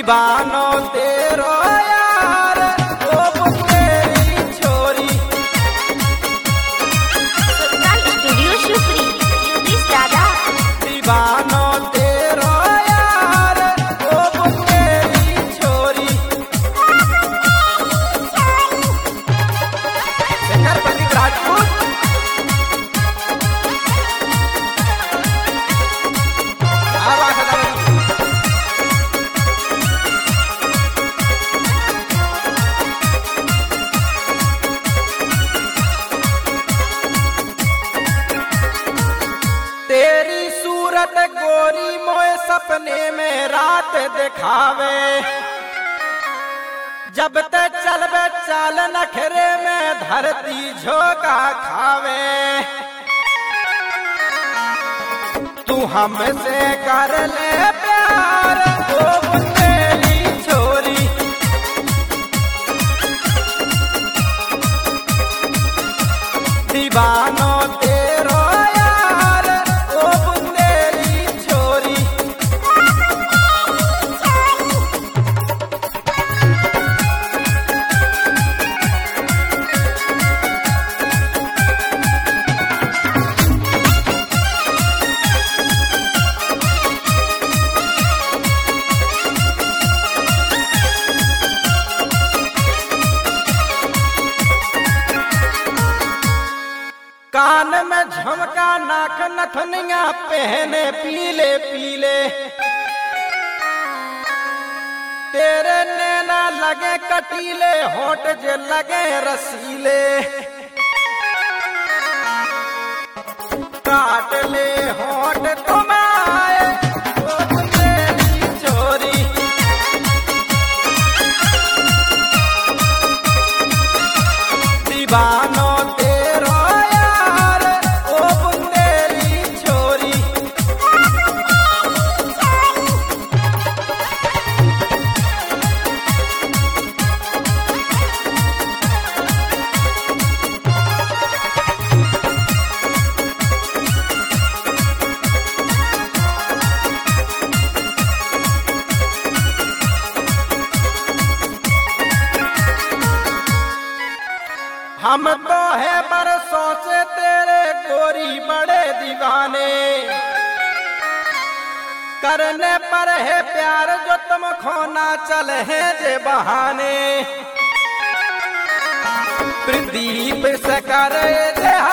दीवानो तेरो यार ओ तेरी छोरी। स्टूडियो शुक्री यूनिस दादा। दीवानो तेरो यार ओ तेरी छोरी। शेखर प्रदीप राजपूत। तेरी सूरत गोरी मोए सपने में रात दिखावे। जब तक चलबे चाल नखरे में धरती झोंका खावे। तू हमसे कर ले प्यार ओ तेरी छोरी। दीवानो तेरो यार ओ तेरी छोरी। कान में झुमका नाक नथनिया पहने पीले पीले। तेरे नैना लगे कटीले होठ जे लगे रसीले। काट ले होठ तुम्हारे ओ तेरी चोरी। दीवानो तेरो यार ओ तेरी छोरी। हम तो है बरसों से तेरे गोरी बड़े दीवाने। करने पर है प्यार जो तुम खोना चले हैं जे बहाने। प्रदीप से करे